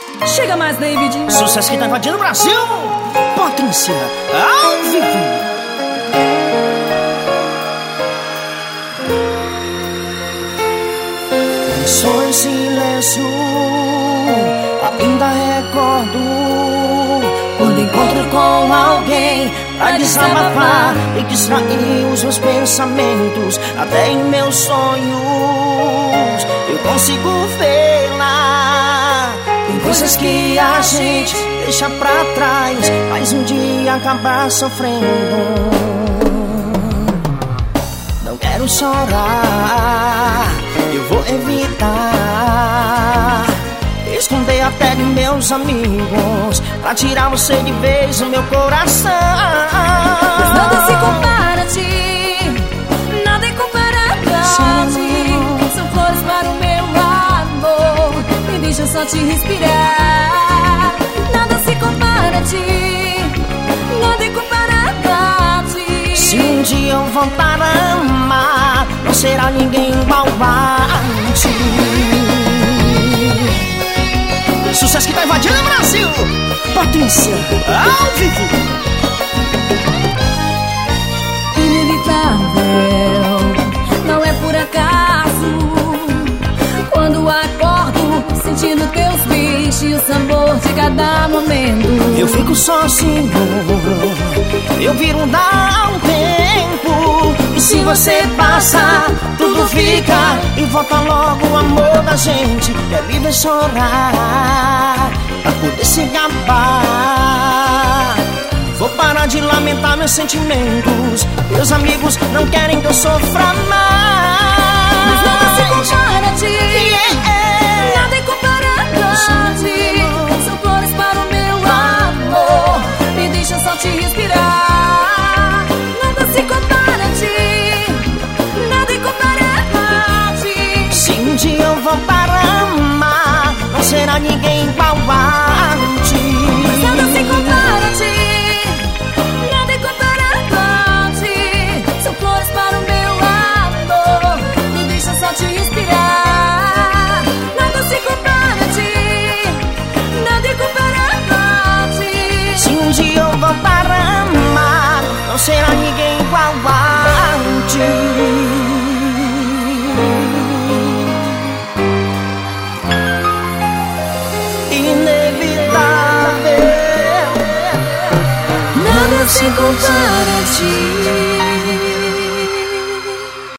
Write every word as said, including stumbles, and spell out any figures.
Chega mais, David. Sucesso que tá invadindo o Brasil. Potência ao vivo. Sou em silêncio, ainda recordo quando encontro com alguém pra desabafar e distrair os meus pensamentos. Até em meus sonhos eu consigo vê-la. Tem coisas que a gente deixa pra trás, mas um dia acabar sofrendo. Não quero chorar, eu vou evitar esconder até de meus amigos pra tirar você de vez do meu coração. Mas nada se compara a ti, nada é comparado a ti. São flores para o meu amor, me deixa só te respirar. Nada se compara a ti, nada é comparado a ti. Se um dia eu voltar a amar, não será ninguém igual a ti. Sucesso que tá invadindo o Brasil. Potência ao vivo. Inevitável, não é por acaso, quando acordo sentindo teus beijos e o sabor de cada momento. Eu fico sozinho, eu viro dar um tempo. E se você passa, tudo fica e volta logo o amor da gente. É livre chorar pra poder se gabar. Vou parar de lamentar meus sentimentos. Meus amigos não querem que eu sofra mais. Mas nada se compara a ti, yeah. Nada é comparado a ti. São flores para o meu amor, me deixa só te respirar. Nada se compara a ti, nada é comparado a ti. Se um dia eu vou para amar, não será ninguém igual a ti. Mas nada se compara a ti, nada é comparado a ti. São flores para o meu amor, me deixa só te respirar. Nada se compara a ti, nada é comparado a ti. Se um dia eu vou para amar, não será ninguém igual a ti. Inevitável, Nada se compara a ti.